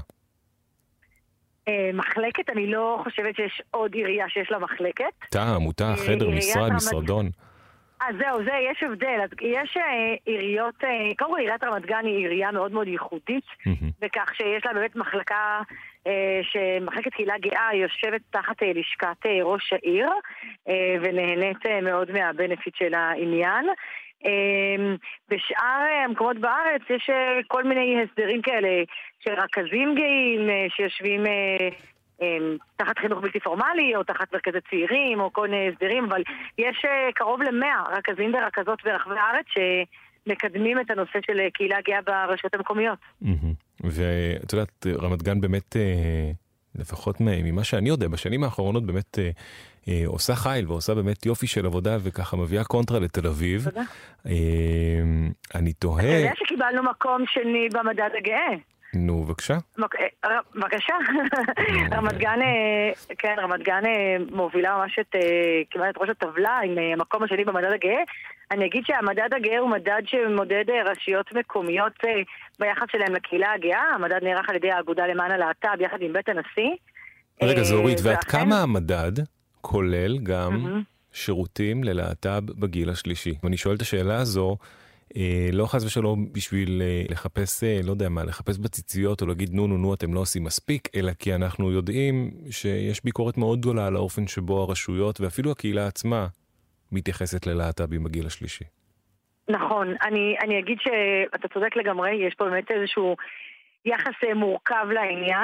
מחלקת, אני לא חושבת שיש עוד עירייה שיש לה מחלקת. תא, עמותה, חדר, משרד, משרדון. אז זהו, זה, יש הבדל. אז יש אה, עיריות, אה, קודם כל עיריית רמת גן היא עירייה מאוד מאוד ייחודית, וכך שיש לה באמת מחלקה, אה, שמחלקת קהילה גאה יושבת תחת אה, לשכת אה, ראש העיר, אה, ונהנית אה, מאוד מהבנפיט של העניין. אה, בשאר אה, המקומות בארץ יש אה, כל מיני הסדרים כאלה, של רכזים גאים אה, שיושבים... אה, תחת חינוך בלתי פורמלי, או תחת מרכזי צעירים, או כל מיני הסדרים, אבל יש קרוב למאה רכזים ורכזות ברחבי הארץ שמקדמים את הנושא של קהילה גאה ברשויות המקומיות. ואת יודעת, רמת גן באמת, לפחות ממה שאני יודע, בשנים האחרונות באמת עושה חיל, ועושה באמת יופי של עבודה, וככה מביאה קונטרה לתל אביב. תודה. אני תוהה... אתה יודע שקיבלנו מקום שני במדד הגאה? נו, בבקשה. בבקשה. רמת גן, כן, רמת גן מובילה ממש את כמעט את ראש הטבלה עם המקום השני במדד הגאה. אני אגיד שהמדד הגאה הוא מדד שמודד רשויות מקומיות ביחס שלהם לקהילה הגאה. המדד נערך על ידי האגודה למען הלהט"ב יחד עם בית הנשיא. רגע, זורית, ועד כמה המדד כולל גם שירותים ללהט"ב בגיל השלישי? ואני שואל את השאלה הזו, לא חס ושלום בשביל לחפש, לא יודע מה, לחפש בציציות או להגיד נו נו נו אתם לא עושים מספיק, אלא כי אנחנו יודעים שיש ביקורת מאוד גדולה על האופן שבו הרשויות ואפילו הקהילה עצמה מתייחסת ללהט"בים בגיל השלישי. נכון, אני, אני אגיד שאתה צודק לגמרי, יש פה באמת איזשהו יחס מורכב לעניין.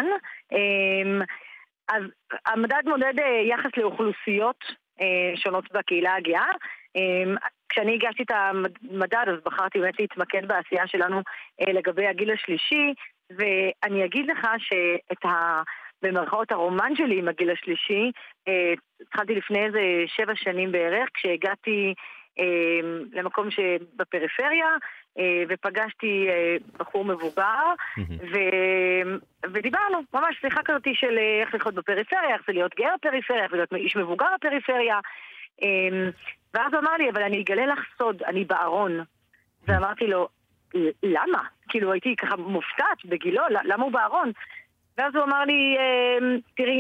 אז המדד מודד יחס לאוכלוסיות שונות בקהילה הגאה. כשאני הגשתי את המדד, אז בחרתי באמת להתמקד בעשייה שלנו לגבי הגיל השלישי, ואני אגיד לך שאת ה... במרכאות הרומן שלי עם הגיל השלישי, התחלתי לפני איזה שבע שנים בערך, כשהגעתי למקום שבפריפריה, ופגשתי בחור מבוגר, ו... ודיברנו, ממש שיחה כזאת של איך לחיות בפריפריה, איך זה להיות גאה בפריפריה, איך להיות איש מבוגר בפריפריה, ואז הוא אמר לי, אבל אני אגלה לך סוד, אני בארון. ואמרתי לו, למה? כאילו הייתי ככה מופתעת בגילו, למה הוא בארון? ואז הוא אמר לי, תראי,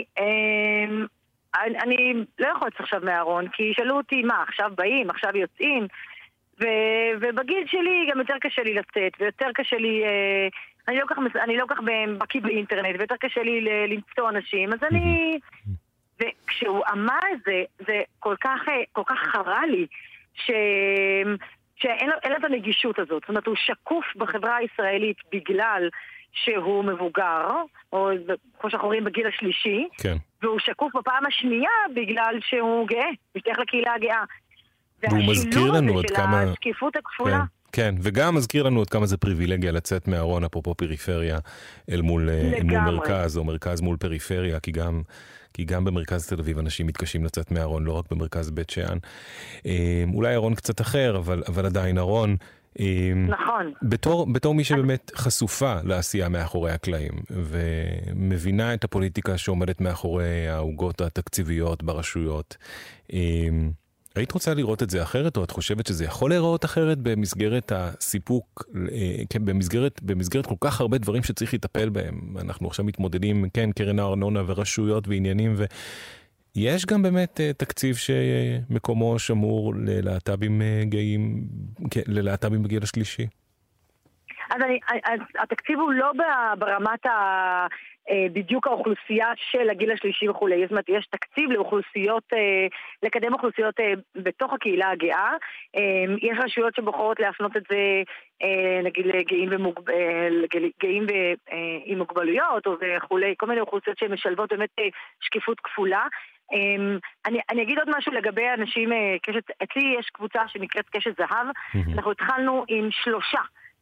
אני לא יכול לצאת עכשיו מהארון, כי שאלו אותי, מה, עכשיו באים, עכשיו יוצאים? ובגיל שלי גם יותר קשה לי לצאת, ויותר קשה לי, אני לא כך, אני לא כך בקיא באינטרנט, ויותר קשה לי למצוא אנשים, אז אני... וכשהוא אמר את זה, זה כל כך, כל כך חרה לי, ש... שאין לו, אין לו את הנגישות הזאת. זאת אומרת, הוא שקוף בחברה הישראלית בגלל שהוא מבוגר, או כמו שאנחנו רואים בגיל השלישי, כן. והוא שקוף בפעם השנייה בגלל שהוא גאה, משתייך לקהילה הגאה. והוא מזכיר לנו עד כמה... השקיפות הכפולה. כן, כן, וגם מזכיר לנו עד כמה זה פריבילגיה לצאת מהארון, אפרופו פריפריה, אל מול, אל מול מרכז, או מרכז מול פריפריה, כי גם... כי גם במרכז תל אביב אנשים מתקשים לצאת מהארון, לא רק במרכז בית שאן. אולי ארון קצת אחר, אבל, אבל עדיין ארון. נכון. בתור, בתור מי שבאמת חשופה לעשייה מאחורי הקלעים, ומבינה את הפוליטיקה שעומדת מאחורי העוגות התקציביות ברשויות, היית רוצה לראות את זה אחרת, או את חושבת שזה יכול להיראות אחרת במסגרת הסיפוק, כן, במסגרת, במסגרת כל כך הרבה דברים שצריך לטפל בהם. אנחנו עכשיו מתמודדים, כן, קרן הארנונה ורשויות ועניינים, ויש גם באמת תקציב שמקומו שמור ללהט"בים גאים, ללהט"בים בגיל השלישי. אז אני, אז התקציב הוא לא ברמת ה... בדיוק האוכלוסייה של הגיל השלישי וכולי. זאת אומרת, יש תקציב לאוכלוסיות, לקדם אוכלוסיות בתוך הקהילה הגאה. יש רשויות שבוחרות להפנות את זה, נגיד, לגאים ומוגב... לגאים עם מוגבלויות, או וכולי, כל מיני אוכלוסיות שמשלבות באמת שקיפות כפולה. אני, אני אגיד עוד משהו לגבי אנשים, קשת, אצלי יש קבוצה שנקראת קשת זהב. אנחנו התחלנו עם שלושה.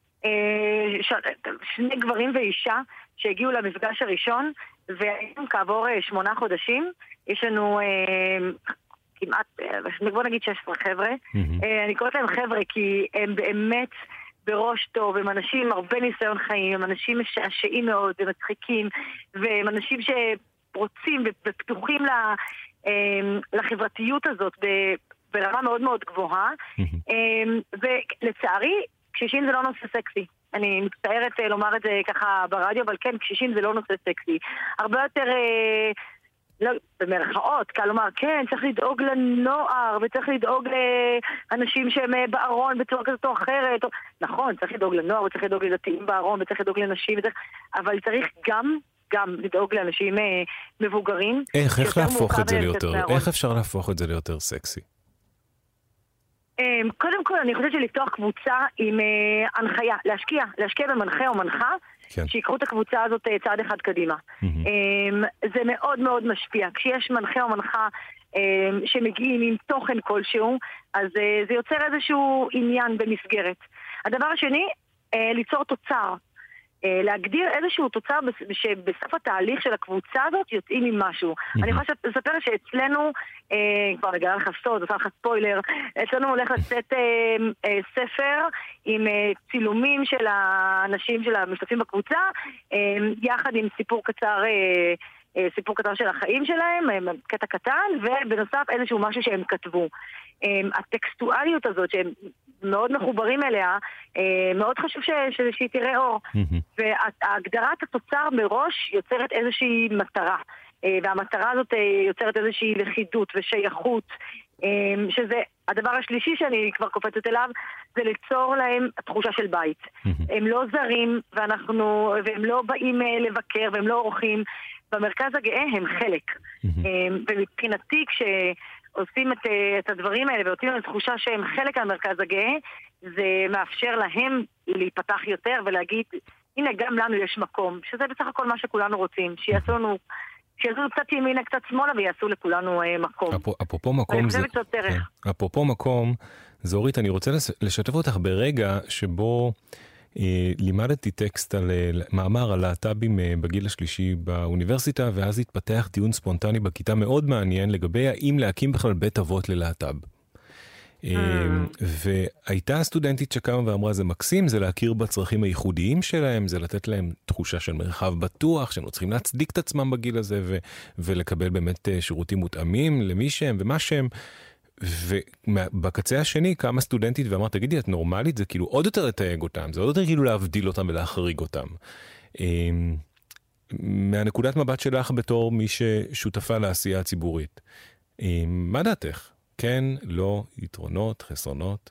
שני גברים ואישה שהגיעו למפגש הראשון, והיום כעבור שמונה חודשים יש לנו כמעט, בוא נגיד שש עשרה חבר'ה. אני קוראת להם חבר'ה כי הם באמת בראש טוב, הם אנשים עם הרבה ניסיון חיים, הם אנשים משעשעים מאוד ומצחיקים, והם אנשים שרוצים ופתוחים לחברתיות הזאת ברמה מאוד מאוד גבוהה. ולצערי קשישים זה לא נושא סקסי. אני מצטערת לומר את זה ככה ברדיו, אבל כן, קשישים זה לא נושא סקסי. הרבה יותר, אה, לא, במרכאות, קל לומר, כן, צריך לדאוג לנוער, וצריך לדאוג לאנשים שהם בארון בצורה כזאת או אחרת. או... נכון, צריך לדאוג לנוער, וצריך לדאוג לדתיים בארון, וצריך לדאוג לנשים, וצריך... אבל צריך גם, גם לדאוג לאנשים אה, מבוגרים. איך, איך להפוך את זה ליותר, איך אפשר להפוך את זה ליותר סקסי? קודם כל אני חושבת שלפתוח קבוצה עם הנחיה, להשקיע, להשקיע במנחה או מנחה, שיקחו את הקבוצה הזאת צעד אחד קדימה. זה מאוד מאוד משפיע. כשיש מנחה או מנחה שמגיעים עם תוכן כלשהו, אז זה יוצר איזשהו עניין במסגרת. הדבר השני, ליצור תוצר. להגדיר איזשהו תוצר שבסוף התהליך של הקבוצה הזאת יוצאים עם משהו. אני יכולה לספר שאצלנו, כבר נגלה לך סוד, עושה לך ספוילר, אצלנו הולך לצאת ספר עם צילומים של האנשים, של המשתתפים בקבוצה, יחד עם סיפור קצר, סיפור קצר של החיים שלהם, קטע קטן, ובנוסף איזשהו משהו שהם כתבו. הטקסטואליות הזאת שהם מאוד מחוברים אליה, מאוד חשוב ש- ש- שהיא תראה אור. והגדרת התוצר מראש יוצרת איזושהי מטרה, והמטרה הזאת יוצרת איזושהי לכידות ושייכות, שזה הדבר השלישי שאני כבר קופצת אליו, זה ליצור להם תחושה של בית. הם לא זרים, ואנחנו, והם לא באים לבקר, והם לא אורחים. במרכז הגאה הם חלק. ומבחינתי כש... עושים את, את הדברים האלה ועושים להם תחושה שהם חלק מהמרכז הגאה, זה מאפשר להם להיפתח יותר ולהגיד, הנה גם לנו יש מקום, שזה בסך הכל מה שכולנו רוצים, שיעשו לנו, שיעשו לנו קצת ימינה, קצת שמאלה ויעשו לכולנו אה, מקום. אפרופו מקום, זה... כן. אפרופו מקום, זורית, אני רוצה לשתף אותך ברגע שבו אה, לימדתי טקסט על מאמר על להט"בים אה, בגיל השלישי באוניברסיטה, ואז התפתח דיון ספונטני בכיתה מאוד מעניין לגבי האם להקים בכלל בית אבות ללהט"ב. Mm. והייתה סטודנטית שקמה ואמרה, זה מקסים, זה להכיר בצרכים הייחודיים שלהם, זה לתת להם תחושה של מרחב בטוח, שהם לא צריכים להצדיק את עצמם בגיל הזה, ו- ולקבל באמת שירותים מותאמים למי שהם ומה שהם. ובקצה השני קמה סטודנטית ואמרה, תגידי, את נורמלית? זה כאילו עוד יותר לתייג אותם, זה עוד יותר כאילו להבדיל אותם ולהחריג אותם. מהנקודת מבט שלך בתור מי ששותפה לעשייה הציבורית, מה דעתך? כן, לא, יתרונות, חסרונות?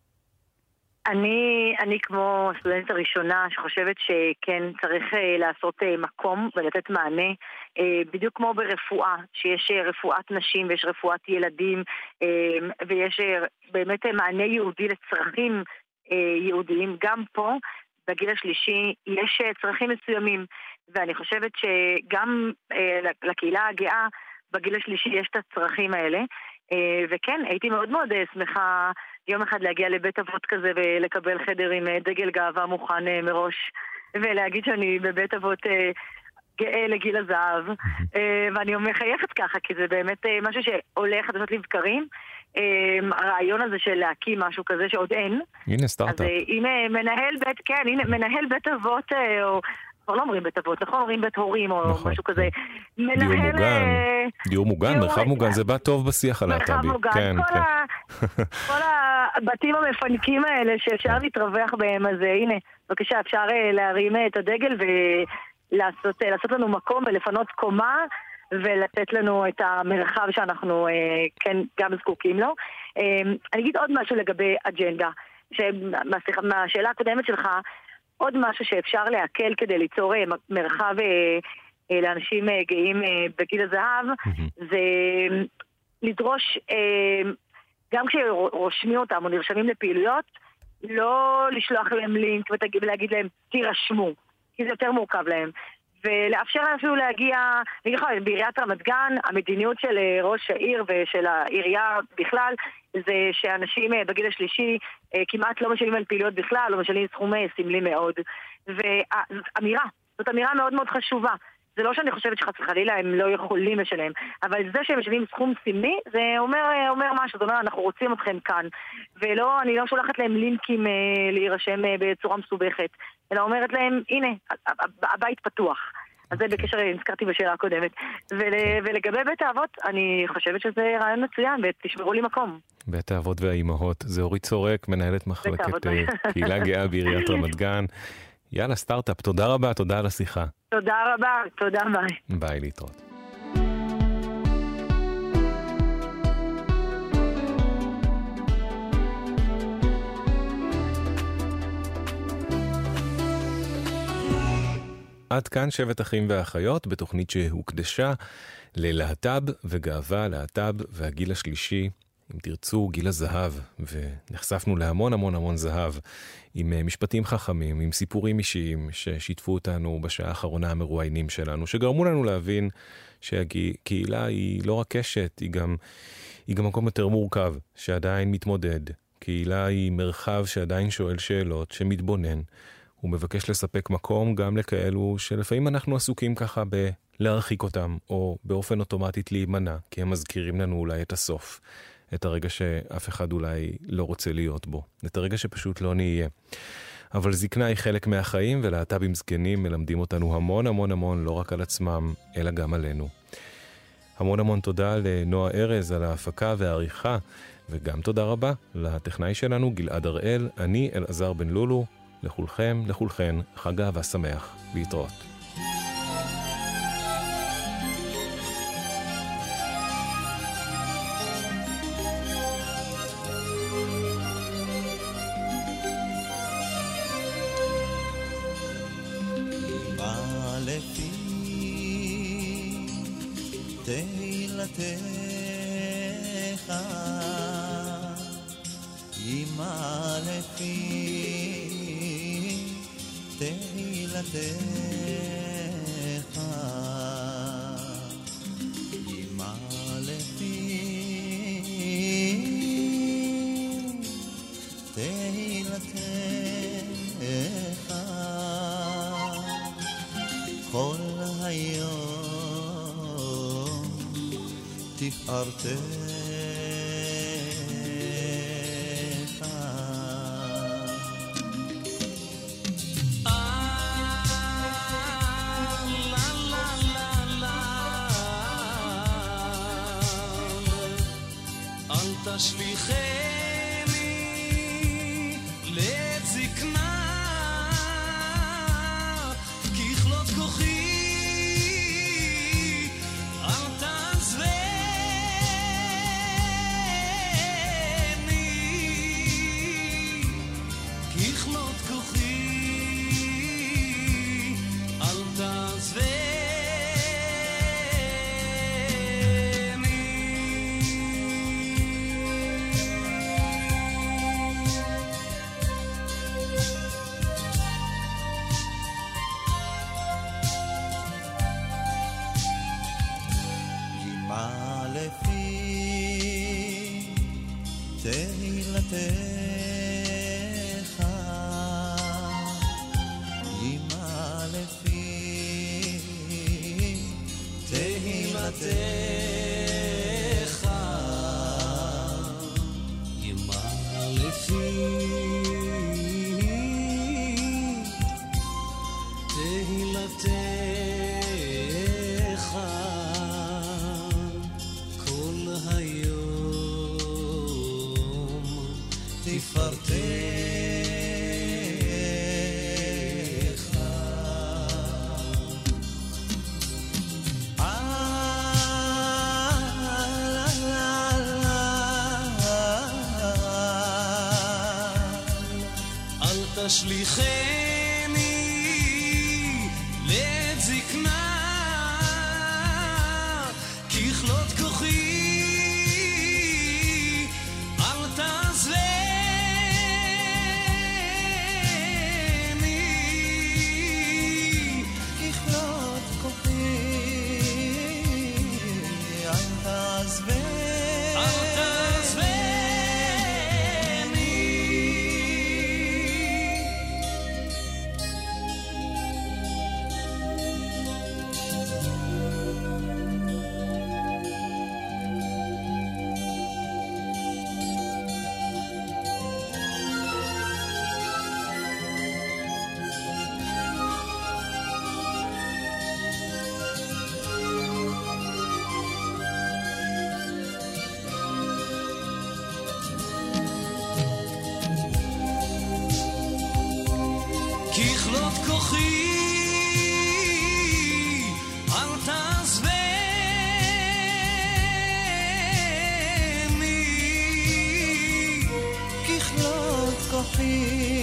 אני, אני כמו הסטודנטית הראשונה שחושבת שכן צריך לעשות מקום ולתת מענה, בדיוק כמו ברפואה, שיש רפואת נשים ויש רפואת ילדים, ויש באמת מענה יהודי לצרכים יהודיים. גם פה, בגיל השלישי, יש צרכים מסוימים, ואני חושבת שגם לקהילה הגאה, בגיל השלישי יש את הצרכים האלה, וכן, הייתי מאוד מאוד שמחה יום אחד להגיע לבית אבות כזה ולקבל חדר עם דגל גאווה מוכן מראש, ולהגיד שאני בבית אבות גאה לגיל הזהב, ואני מחייכת ככה, כי זה באמת משהו שעולה חדשות לבקרים, הרעיון הזה של להקים משהו כזה שעוד אין. הנה סטארט-אפ. אז הנה מנהל בית, כן, הנה מנהל בית אבות, או... כבר לא אומרים בית אבות, נכון? אומרים בית הורים או נכון. משהו כזה. דיור מוגן, דיור מוגן, מרחב מוגן, זה בא טוב בשיח על הלהט"בי. מרחב מוגן, כן, כל, כן. ה... כל הבתים המפנקים האלה שאפשר להתרווח בהם, אז הנה, בבקשה, אפשר להרים את הדגל ולעשות לעשות לנו מקום ולפנות קומה ולתת לנו את המרחב שאנחנו כן גם זקוקים לו. אני אגיד עוד משהו לגבי אג'נדה, מהשאלה הקודמת שלך, עוד משהו שאפשר להקל כדי ליצור מרחב לאנשים גאים בגיל הזהב, זה לדרוש, גם כשרושמים אותם או נרשמים לפעילויות, לא לשלוח להם לינק ולהגיד להם תירשמו, כי זה יותר מורכב להם. ולאפשר להם אפילו להגיע, נגיד לך, בעיריית רמת גן, המדיניות של ראש העיר ושל העירייה בכלל, זה שאנשים בגיל השלישי כמעט לא משלמים על פעילויות בכלל, לא משלמים סכומי סמלי מאוד. וזאת אמירה, זאת אמירה מאוד מאוד חשובה. זה לא שאני חושבת שחס וחלילה הם לא יכולים לשלם, אבל זה שהם משלמים סכום סמלי, זה אומר, אומר משהו, זאת אומרת, אנחנו רוצים אתכם כאן. ולא, אני לא שולחת להם לינקים להירשם בצורה מסובכת, אלא אומרת להם, הנה, הבית פתוח. אז זה בקשר, נזכרתי בשאלה הקודמת. ול, ולגבי בית האבות, אני חושבת שזה רעיון מצוין, ותשמרו לי מקום. בית האבות והאימהות. זה אורית צורק, מנהלת מחלקת קהילה גאה בעיריית רמת גן. יאללה, סטארט-אפ. תודה רבה, תודה על השיחה. תודה רבה, תודה, ביי. ביי, להתראות. עד כאן שבט אחים ואחיות, בתוכנית שהוקדשה ללהט"ב וגאווה, להט"ב והגיל השלישי, אם תרצו, גיל הזהב, ונחשפנו להמון המון המון זהב, עם משפטים חכמים, עם סיפורים אישיים ששיתפו אותנו בשעה האחרונה המרואיינים שלנו, שגרמו לנו להבין שהקהילה היא לא רק קשת, היא גם, היא גם מקום יותר מורכב, שעדיין מתמודד. קהילה היא מרחב שעדיין שואל שאלות, שמתבונן, הוא מבקש לספק מקום גם לכאלו שלפעמים אנחנו עסוקים ככה בלהרחיק אותם, או באופן אוטומטית להימנע, כי הם מזכירים לנו אולי את הסוף, את הרגע שאף אחד אולי לא רוצה להיות בו, את הרגע שפשוט לא נהיה. אבל זקנה היא חלק מהחיים, ולהט"בים זקנים מלמדים אותנו המון המון המון, לא רק על עצמם, אלא גם עלינו. המון המון תודה לנועה ארז על ההפקה והעריכה, וגם תודה רבה לטכנאי שלנו גלעד הראל. אני אלעזר בן לולו, לכולכם, לכולכן, חג אהבה שמח, להתראות. תהילתך ימה לפי תהילתך ימה לפי תהילתך כל היום תפארתך תשליכני לעת זקנה, ככלות כוחי אל תעזבני, ככלות כוחי אל תעזבני. תהילתך ימה לפי תהילתך ימה לפי תהילתך כל היום תפארתך. אל תשליכני לעת זקנה, ככלות כוחי אל תעזבני, ככלות כוחי אל תעזבני. ככלות כוחי אל תעזבני, ככלות כוחי